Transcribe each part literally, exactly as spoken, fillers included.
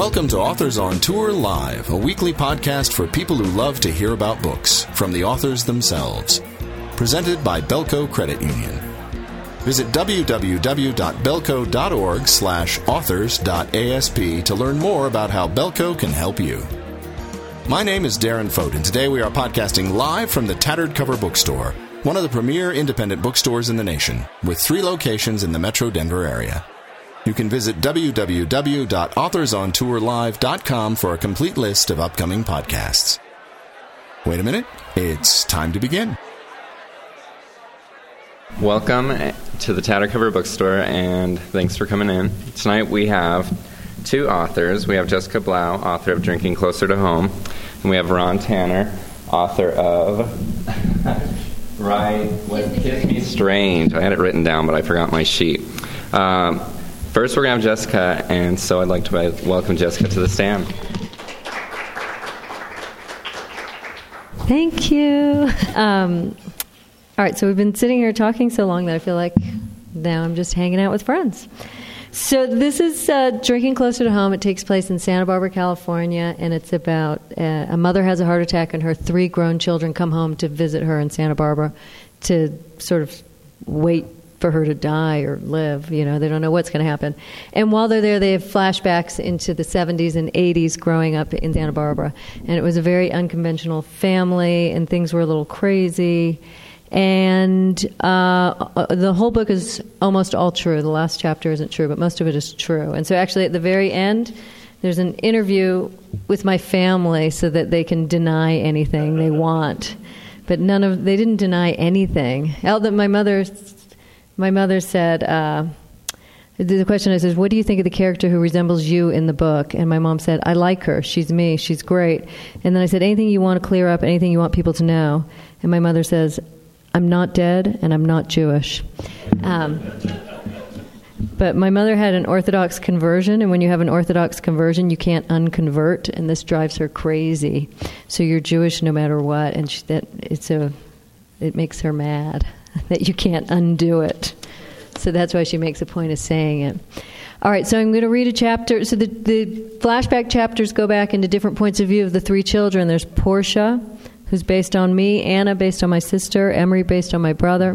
Welcome to Authors on Tour Live, a weekly podcast for people who love to hear about books from the authors themselves. Presented by Belco Credit Union. Visit w w w dot belco dot org slash authors dot a s p to learn more about how Belco can help you. My name is Darren Fote, and today we are podcasting live from the Tattered Cover Bookstore, one of the premier independent bookstores in the nation, with three locations in the Metro Denver area. You can visit w w w dot authors on tour live dot com for a complete list of upcoming podcasts. Wait a minute, it's time to begin. Welcome to the Tattered Cover Bookstore, and thanks for coming in. Tonight we have two authors. We have Jessica Blau, author of Drinking Closer to Home, and we have Ron Tanner, author of Right, what, Kiss Me Strange. I had it written down, but I forgot my sheet. Um, first we're going to have Jessica, and so I'd like to welcome Jessica to the stand. Thank you. Um, all right, so we've been sitting here talking so long that I feel like now I'm just hanging out with friends. So this is uh, Drinking Closer to Home. It takes place in Santa Barbara, California, and it's about uh, a mother has a heart attack and her three grown children come home to visit her in Santa Barbara to sort of wait for her to die or live. You know, they don't know what's going to happen. And while they're there, they have flashbacks into the seventies and eighties growing up in Santa Barbara. And it was a very unconventional family, and things were a little crazy. And uh, the whole book is almost all true. The last chapter isn't true, but most of it is true. And so actually at the very end, there's an interview with my family so that they can deny anything they want. But none of they didn't deny anything. My mother, my mother said, uh, the question is, what do you think of the character who resembles you in the book? And my mom said, I like her. She's me. She's great. And then I said, anything you want to clear up, anything you want people to know? And my mother says, I'm not dead, and I'm not Jewish. Um, but my mother had an Orthodox conversion, and when you have an Orthodox conversion, you can't unconvert, and this drives her crazy. So you're Jewish no matter what, and she, that it's a, it makes her mad that you can't undo it. So that's why she makes a point of saying it. All right, so I'm going to read a chapter. So the, the flashback chapters go back into different points of view of the three children. There's Portia, who's based on me, Anna based on my sister, Emery based on my brother.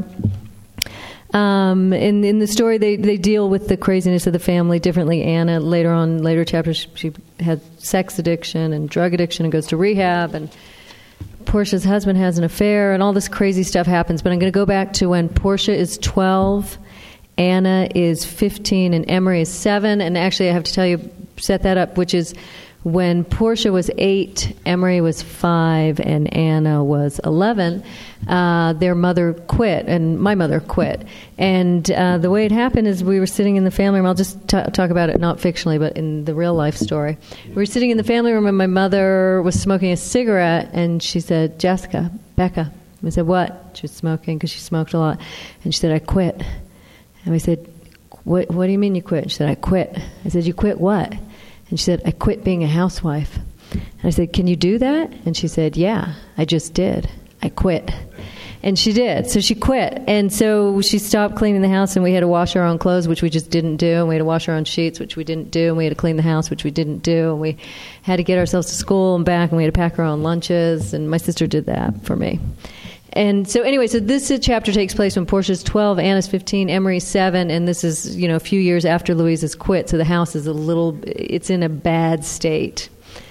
Um, in, in the story, they, they deal with the craziness of the family differently. Anna, later on, later chapters, she had sex addiction and drug addiction and goes to rehab, and Portia's husband has an affair, and all this crazy stuff happens. But I'm going to go back to when Portia is twelve, Anna is fifteen, and Emery is seven. And actually, I have to tell you, set that up, which is when Portia was eight, Emery was five, and Anna was eleven, uh, their mother quit, and my mother quit. And uh, the way it happened is we were sitting in the family room. I'll just t- talk about it, not fictionally, but in the real life story. We were sitting in the family room, and my mother was smoking a cigarette, and she said, Jessica, Becca. I said, what? She was smoking because she smoked a lot. And she said, I quit. And we said, what, what do you mean you quit? She said, I quit. I said, you quit what? And she said, I quit being a housewife. And I said, can you do that? And she said, yeah, I just did. I quit. And she did. So she quit. And so she stopped cleaning the house, and we had to wash our own clothes, which we just didn't do. And we had to wash our own sheets, which we didn't do. And we had to clean the house, which we didn't do. And we had to get ourselves to school and back, and we had to pack our own lunches. And my sister did that for me. And so anyway, so this chapter takes place when Portia's twelve, Anna's fifteen, Emery's seven, and this is, you know, a few years after Louise has quit, so the house is a little, it's in a bad state.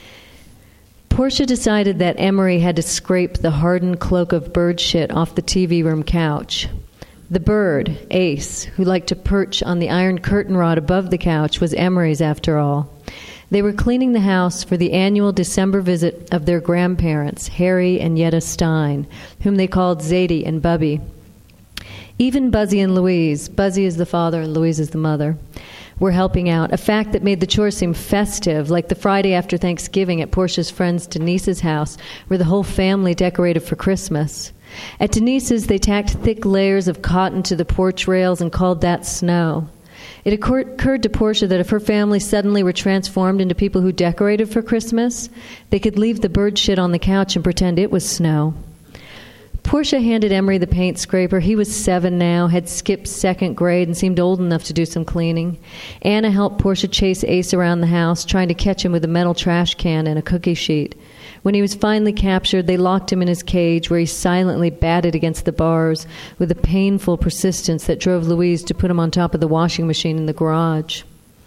Portia decided that Emery had to scrape the hardened cloak of bird shit off the T V room couch. The bird, Ace, who liked to perch on the iron curtain rod above the couch, was Emery's after all. They were cleaning the house for the annual December visit of their grandparents, Harry and Yetta Stein, whom they called Zadie and Bubby. Even Buzzy and Louise, Buzzy is the father and Louise is the mother, were helping out, a fact that made the chores seem festive, like the Friday after Thanksgiving at Portia's friend Denise's house, where the whole family decorated for Christmas. At Denise's, they tacked thick layers of cotton to the porch rails and called that snow. It occurred to Portia that if her family suddenly were transformed into people who decorated for Christmas, they could leave the bird shit on the couch and pretend it was snow. Portia handed Emery the paint scraper. He was seven now, had skipped second grade, and seemed old enough to do some cleaning. Anna helped Portia chase Ace around the house, trying to catch him with a metal trash can and a cookie sheet. When he was finally captured, they locked him in his cage, where he silently batted against the bars with a painful persistence that drove Louise to put him on top of the washing machine in the garage.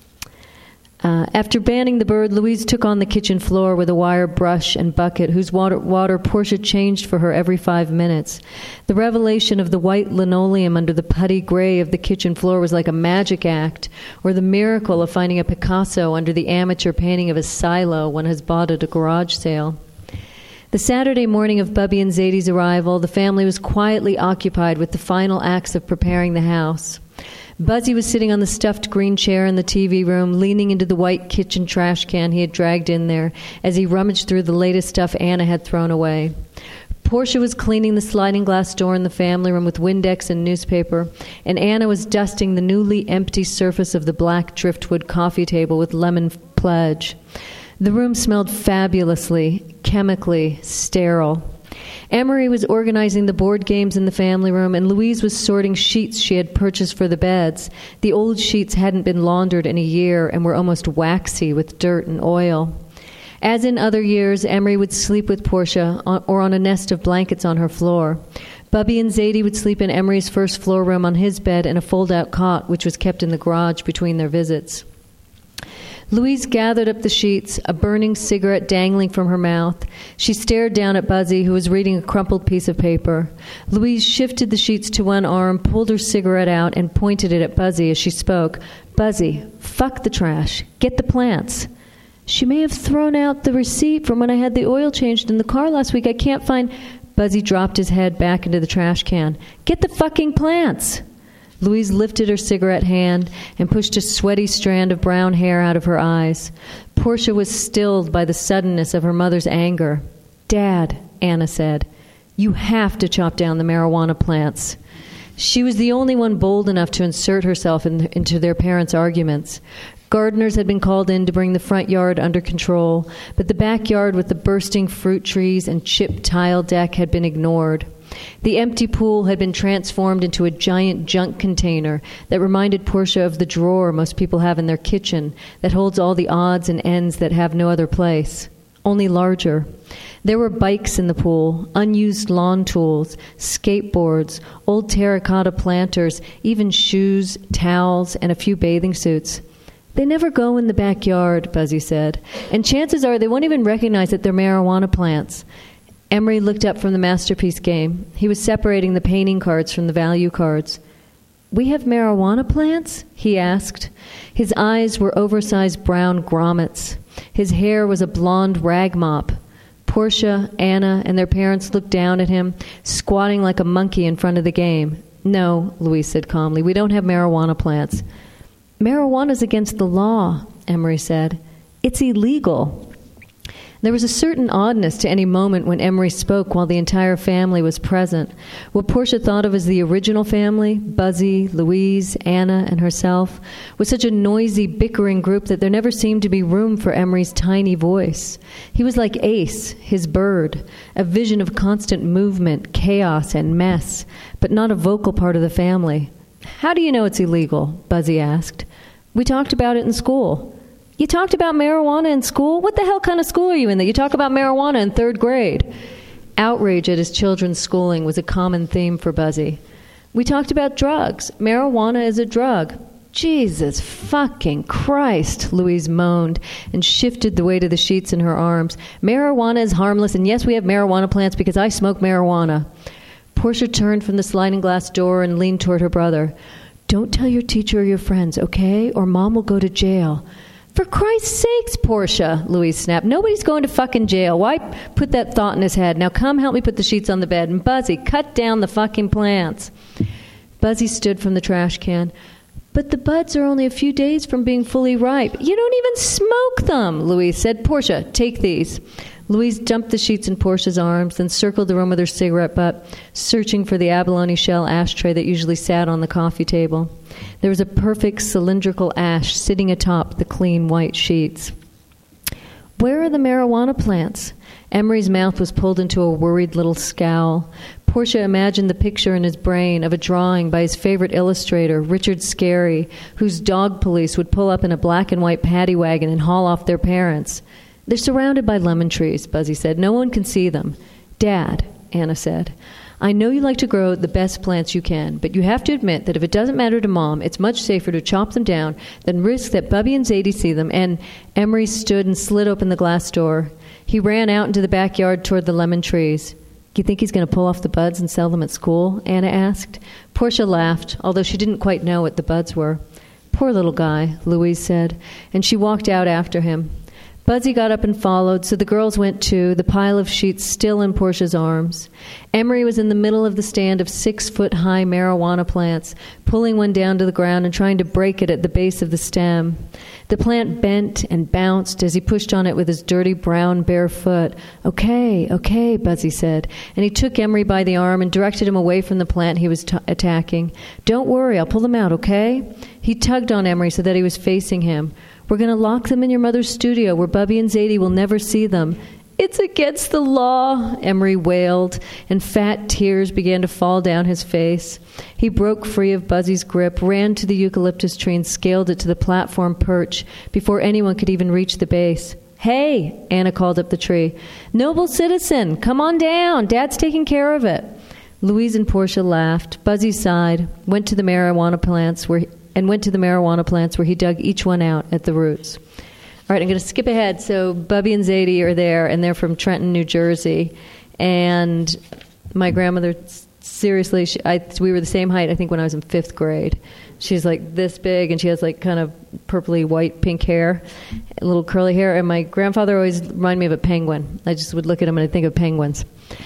Uh, after banning the bird, Louise took on the kitchen floor with a wire brush and bucket, whose water, water Portia changed for her every five minutes. The revelation of the white linoleum under the putty gray of the kitchen floor was like a magic act, or the miracle of finding a Picasso under the amateur painting of a silo one has bought at a garage sale. The Saturday morning of Bubby and Zadie's arrival, the family was quietly occupied with the final acts of preparing the house. Buzzy was sitting on the stuffed green chair in the T V room, leaning into the white kitchen trash can he had dragged in there as he rummaged through the latest stuff Anna had thrown away. Portia was cleaning the sliding glass door in the family room with Windex and newspaper, and Anna was dusting the newly empty surface of the black driftwood coffee table with lemon pledge. The room smelled fabulously, chemically sterile. Emery was organizing the board games in the family room, and Louise was sorting sheets she had purchased for the beds. The old sheets hadn't been laundered in a year and were almost waxy with dirt and oil. As in other years, Emery would sleep with Portia on, or on a nest of blankets on her floor. Bubby and Zadie would sleep in Emery's first floor room on his bed in a fold-out cot, which was kept in the garage between their visits. Louise gathered up the sheets, a burning cigarette dangling from her mouth. She stared down at Buzzy, who was reading a crumpled piece of paper. Louise shifted the sheets to one arm, pulled her cigarette out, and pointed it at Buzzy as she spoke. "Buzzy, fuck the trash. Get the plants." "She may have thrown out the receipt from when I had the oil changed in the car last week. I can't find..." Buzzy dropped his head back into the trash can. "Get the fucking plants!" Louise lifted her cigarette hand and pushed a sweaty strand of brown hair out of her eyes. Portia was stilled by the suddenness of her mother's anger. "Dad," Anna said, "you have to chop down the marijuana plants." She was the only one bold enough to insert herself in, into their parents' arguments. Gardeners had been called in to bring the front yard under control, but the backyard with the bursting fruit trees and chipped tile deck had been ignored. The empty pool had been transformed into a giant junk container that reminded Portia of the drawer most people have in their kitchen that holds all the odds and ends that have no other place, only larger. There were bikes in the pool, unused lawn tools, skateboards, old terracotta planters, even shoes, towels, and a few bathing suits. "They never go in the backyard," Buzzy said, "and chances are they won't even recognize that they're marijuana plants." Emery looked up from the masterpiece game. He was separating the painting cards from the value cards. "We have marijuana plants?" he asked. His eyes were oversized brown grommets. His hair was a blonde rag mop. Portia, Anna, and their parents looked down at him, squatting like a monkey in front of the game. "No," Louise said calmly, "we don't have marijuana plants." "Marijuana's against the law," Emery said. "It's illegal." There was a certain oddness to any moment when Emery spoke while the entire family was present. What Portia thought of as the original family, Buzzy, Louise, Anna, and herself, was such a noisy, bickering group that there never seemed to be room for Emery's tiny voice. He was like Ace, his bird, a vision of constant movement, chaos, and mess, but not a vocal part of the family. "How do you know it's illegal?" Buzzy asked. "We talked about it in school." "You talked about marijuana in school? What the hell kind of school are you in that you talk about marijuana in third grade?" Outrage at his children's schooling was a common theme for Buzzy. "We talked about drugs. Marijuana is a drug." "Jesus fucking Christ," Louise moaned and shifted the weight of the sheets in her arms. "Marijuana is harmless, and yes, we have marijuana plants because I smoke marijuana." Portia turned from the sliding glass door and leaned toward her brother. "Don't tell your teacher or your friends, okay? Or Mom will go to jail." "For Christ's sakes, Portia," Louise snapped. "Nobody's going to fucking jail. Why put that thought in his head? Now come help me put the sheets on the bed. And Buzzy, cut down the fucking plants." Buzzy stood from the trash can. "But the buds are only a few days from being fully ripe." "You don't even smoke them," Louise said. "Portia, take these." Louise dumped the sheets in Portia's arms, then circled the room with her cigarette butt, searching for the abalone shell ashtray that usually sat on the coffee table. There was a perfect cylindrical ash sitting atop the clean white sheets. "Where are the marijuana plants?" Emery's mouth was pulled into a worried little scowl. Portia imagined the picture in his brain of a drawing by his favorite illustrator, Richard Scarry, whose dog police would pull up in a black and white paddy wagon and haul off their parents. They're surrounded by lemon trees, Buzzy said. No one can see them. Dad, Anna said, I know you like to grow the best plants you can, but you have to admit that if it doesn't matter to Mom, it's much safer to chop them down than risk that Bubby and Zadie see them. And Emery stood and slid open the glass door. He ran out into the backyard toward the lemon trees. Do you think he's going to pull off the buds and sell them at school? Anna asked. Portia laughed, although she didn't quite know what the buds were. Poor little guy, Louise said, and she walked out after him. Buzzy got up and followed, so the girls went too, the pile of sheets still in Portia's arms. Emery was in the middle of the stand of six-foot-high marijuana plants, pulling one down to the ground and trying to break it at the base of the stem. The plant bent and bounced as he pushed on it with his dirty brown bare foot. Okay, okay, Buzzy said, and he took Emery by the arm and directed him away from the plant he was t- attacking. Don't worry, I'll pull them out, okay? He tugged on Emery so that he was facing him. We're going to lock them in your mother's studio where Bubby and Zadie will never see them. It's against the law, Emery wailed, and fat tears began to fall down his face. He broke free of Buzzy's grip, ran to the eucalyptus tree, and scaled it to the platform perch before anyone could even reach the base. Hey, Anna called up the tree. Noble citizen, come on down. Dad's taking care of it. Louise and Portia laughed. Buzzy sighed, went to the marijuana plants where and went to the marijuana plants where he dug each one out at the roots. All right, I'm going to skip ahead. So Bubby and Zadie are there, and they're from Trenton, New Jersey. And my grandmother, seriously, she, I, we were the same height, I think, when I was in fifth grade. She's like this big, and she has like kind of purpley white, pink hair, a little curly hair. And my grandfather always reminded me of a penguin. I just would look at him and I'd think of penguins.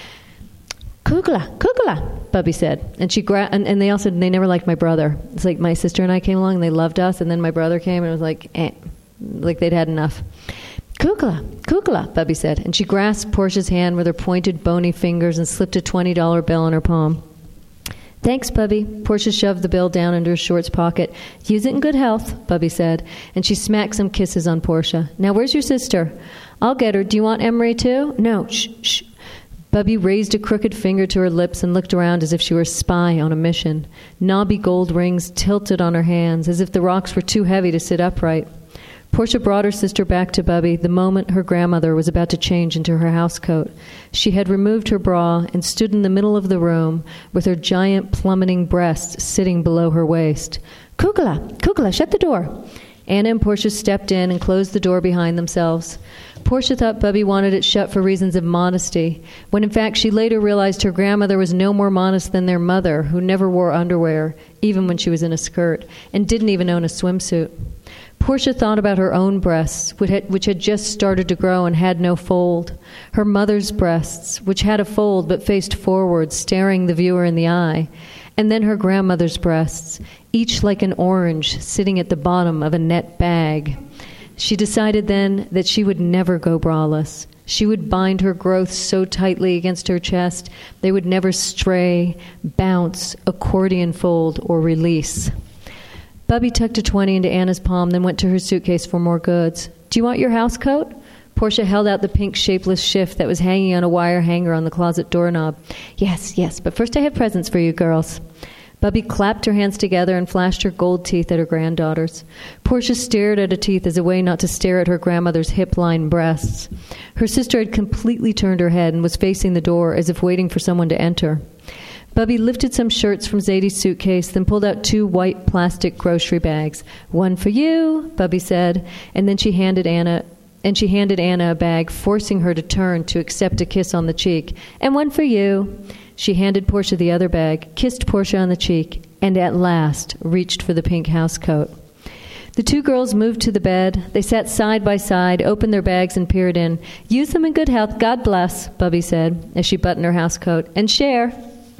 Kukla, Kukla, Bubby said. And she gra- and, and they also, they never liked my brother. It's like my sister and I came along and they loved us, and then my brother came and it was like, eh, like they'd had enough. Kukla, Kukla, Bubby said. And she grasped Portia's hand with her pointed, bony fingers and slipped a twenty dollar bill in her palm. Thanks, Bubby. Portia shoved the bill down into her shorts pocket. Use it in good health, Bubby said. And she smacked some kisses on Portia. Now, where's your sister? I'll get her. Do you want Emery too? No, shh, shh. Bubby raised a crooked finger to her lips and looked around as if she were a spy on a mission. Knobby gold rings tilted on her hands, as if the rocks were too heavy to sit upright. Portia brought her sister back to Bubby the moment her grandmother was about to change into her housecoat. She had removed her bra and stood in the middle of the room with her giant plummeting breasts sitting below her waist. Kukla, Kukla, shut the door. Anna and Portia stepped in and closed the door behind themselves. Portia thought Bubby wanted it shut for reasons of modesty, when in fact she later realized her grandmother was no more modest than their mother, who never wore underwear, even when she was in a skirt, and didn't even own a swimsuit. Portia thought about her own breasts, which had, which had just started to grow and had no fold. Her mother's breasts, which had a fold but faced forward, staring the viewer in the eye. And then her grandmother's breasts, each like an orange sitting at the bottom of a net bag. She decided then that she would never go braless. She would bind her growths so tightly against her chest they would never stray, bounce, accordion fold, or release. Bubby tucked a twenty into Anna's palm, then went to her suitcase for more goods. Do you want your house coat? Portia held out the pink shapeless shift that was hanging on a wire hanger on the closet doorknob. Yes, yes, but first I have presents for you girls. Bubby clapped her hands together and flashed her gold teeth at her granddaughters. Portia stared at her teeth as a way not to stare at her grandmother's hip-line breasts. Her sister had completely turned her head and was facing the door as if waiting for someone to enter. Bubby lifted some shirts from Zadie's suitcase, then pulled out two white plastic grocery bags. One for you, Bubby said, and then she handed Anna and she handed Anna a bag, forcing her to turn to accept a kiss on the cheek. And one for you. She handed Portia the other bag, kissed Portia on the cheek, and at last reached for the pink housecoat. The two girls moved to the bed. They sat side by side, opened their bags, and peered in. Use them in good health. God bless, Bubby said, as she buttoned her housecoat. And share.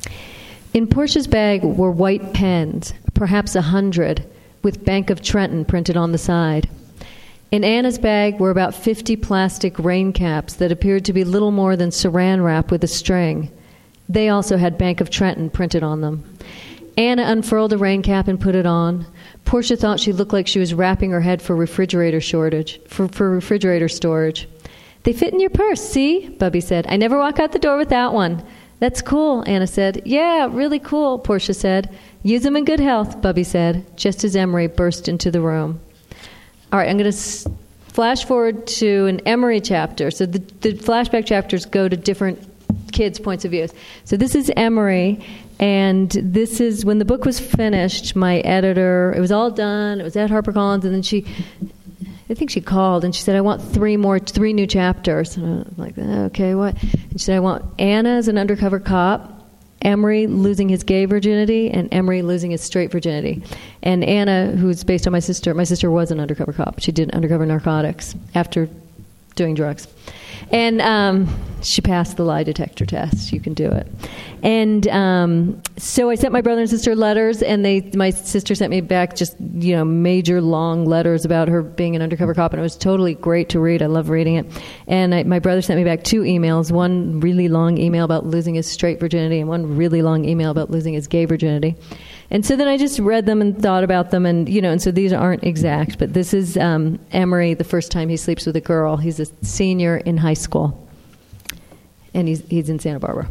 In Portia's bag were white pens, perhaps a hundred, with Bank of Trenton printed on the side. In Anna's bag were about fifty plastic rain caps that appeared to be little more than saran wrap with a string. They also had Bank of Trenton printed on them. Anna unfurled a rain cap and put it on. Portia thought she looked like she was wrapping her head for refrigerator shortage, for, for refrigerator storage. They fit in your purse, see? Bubby said. I never walk out the door without one. That's cool, Anna said. Yeah, really cool, Portia said. Use them in good health, Bubby said, just as Emery burst into the room. All right, I'm going to s- flash forward to an Emery chapter. So the, the flashback chapters go to different kids' points of view. So this is Emery, and this is, when the book was finished, my editor, it was all done, it was at HarperCollins, and then she, I think she called, and she said, I want three more, three new chapters. And I'm like, okay, what? And she said, I want Anna as an undercover cop, Emery losing his gay virginity, and Emery losing his straight virginity. And Anna, who's based on my sister, my sister was an undercover cop. She did undercover narcotics after doing drugs. And um, she passed the lie detector test. You can do it. And um, so I sent my brother and sister letters, and they, my sister sent me back just, you know, major long letters about her being an undercover cop, and it was totally great to read. I love reading it. And I, my brother sent me back two emails, one really long email about losing his straight virginity and one really long email about losing his gay virginity. And so then I just read them and thought about them, and, you know, and so these aren't exact, but this is um, Emery the first time he sleeps with a girl. He's a senior in high school, and he's he's in Santa Barbara.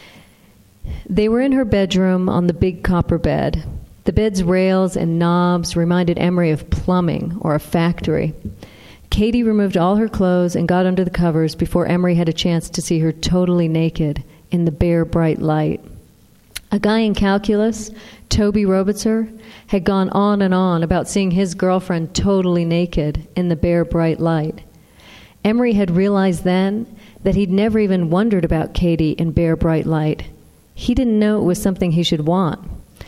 They were in her bedroom on the big copper bed. The bed's rails and knobs reminded Emery of plumbing or a factory. Katie removed all her clothes and got under the covers before Emery had a chance to see her totally naked in the bare, bright light. A guy in calculus, Toby Robitzer, had gone on and on about seeing his girlfriend totally naked in the bare, bright light. Emery had realized then that he'd never even wondered about Katie in bare, bright light. He didn't know it was something he should want.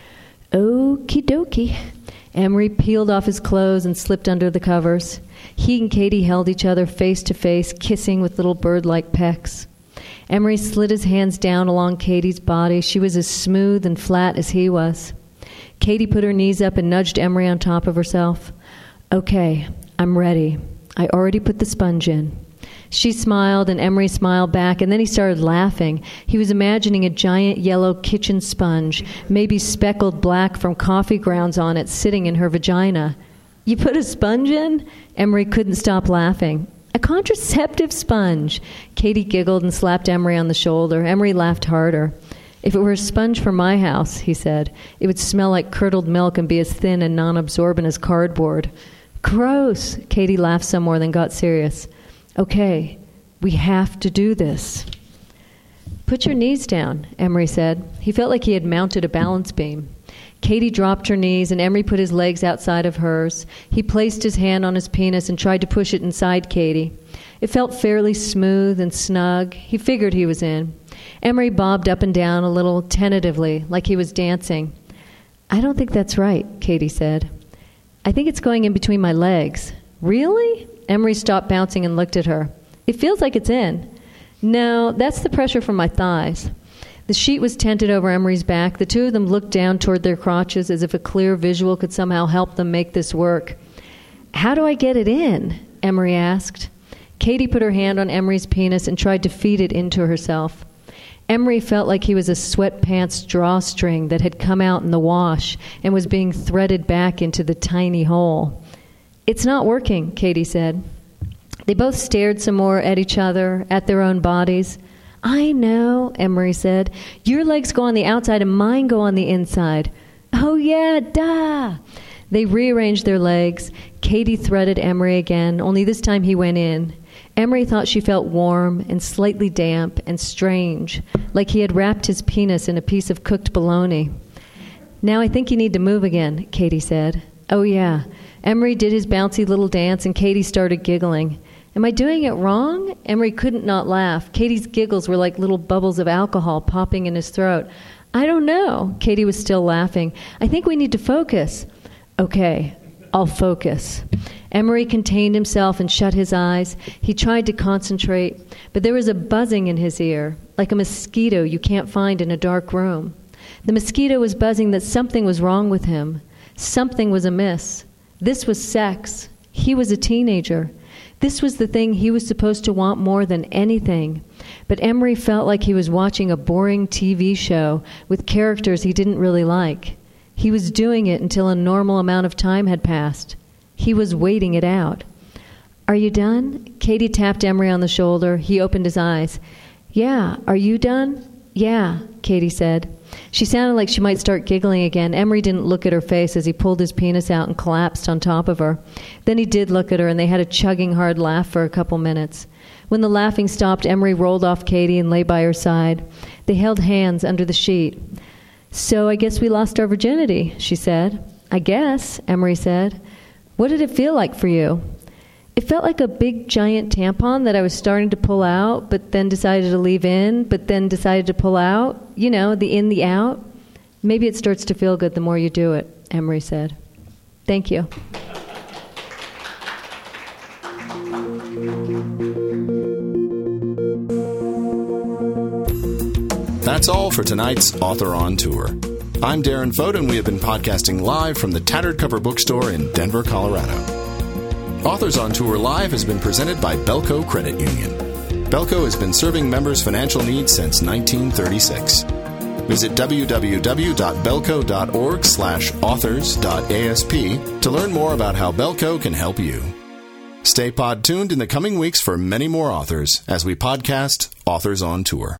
Okie dokie. Emery peeled off his clothes and slipped under the covers. He and Katie held each other face to face, kissing with little bird-like pecks. Emery slid his hands down along Katie's body. She was as smooth and flat as he was. Katie put her knees up and nudged Emery on top of herself. Okay, I'm ready. I already put the sponge in. She smiled, and Emery smiled back, and then he started laughing. He was imagining a giant yellow kitchen sponge, maybe speckled black from coffee grounds on it, sitting in her vagina. You put a sponge in? Emery couldn't stop laughing. A contraceptive sponge. Katie giggled and slapped Emery on the shoulder. Emery laughed harder. If it were a sponge for my house, he said, it would smell like curdled milk and be as thin and non-absorbent as cardboard. Gross. Katie laughed some more, then got serious. Okay, we have to do this. Put your knees down, Emery said. He felt like he had mounted a balance beam. Katie dropped her knees, and Emery put his legs outside of hers. He placed his hand on his penis and tried to push it inside Katie. It felt fairly smooth and snug. He figured he was in. Emery bobbed up and down a little tentatively, like he was dancing. I don't think that's right, Katie said. I think it's going in between my legs. Really? Emery stopped bouncing and looked at her. It feels like it's in. No, that's the pressure from my thighs. The sheet was tented over Emery's back. The two of them looked down toward their crotches as if a clear visual could somehow help them make this work. How do I get it in? Emery asked. Katie put her hand on Emery's penis and tried to feed it into herself. Emery felt like he was a sweatpants drawstring that had come out in the wash and was being threaded back into the tiny hole. It's not working, Katie said. They both stared some more at each other, at their own bodies. I know, Emery said. Your legs go on the outside and mine go on the inside. Oh, yeah, duh. They rearranged their legs. Katie threaded Emery again, only this time he went in. Emery thought she felt warm and slightly damp and strange, like he had wrapped his penis in a piece of cooked bologna. Now I think you need to move again, Katie said. Oh, yeah. Emery did his bouncy little dance, and Katie started giggling. Am I doing it wrong? Emery couldn't not laugh. Katie's giggles were like little bubbles of alcohol popping in his throat. I don't know. Katie was still laughing. I think we need to focus. Okay, I'll focus. Emery contained himself and shut his eyes. He tried to concentrate, but there was a buzzing in his ear, like a mosquito you can't find in a dark room. The mosquito was buzzing that something was wrong with him. Something was amiss. This was sex. He was a teenager. This was the thing he was supposed to want more than anything. But Emery felt like he was watching a boring T V show with characters he didn't really like. He was doing it until a normal amount of time had passed. He was waiting it out. Are you done? Katie tapped Emery on the shoulder. He opened his eyes. Yeah, are you done? Yeah, Katie said. She sounded like she might start giggling again. Emery didn't look at her face as he pulled his penis out and collapsed on top of her. Then he did look at her, and they had a chugging hard laugh for a couple minutes. When the laughing stopped, Emery rolled off Katie and lay by her side. They held hands under the sheet. So I guess we lost our virginity, she said. I guess, Emery said. What did it feel like for you? It felt like a big giant tampon that I was starting to pull out, but then decided to leave in, but then decided to pull out. You know, the in, the out. Maybe it starts to feel good the more you do it, Emery said. Thank you. That's all for tonight's Author on Tour. I'm Darren Fote, and we have been podcasting live from the Tattered Cover Bookstore in Denver, Colorado. Authors on Tour Live has been presented by Belco Credit Union. Belco has been serving members' financial needs since nineteen thirty-six. Visit w w w dot belco dot org slash authors dot a s p to learn more about how Belco can help you. Stay pod tuned in the coming weeks for many more authors as we podcast Authors on Tour.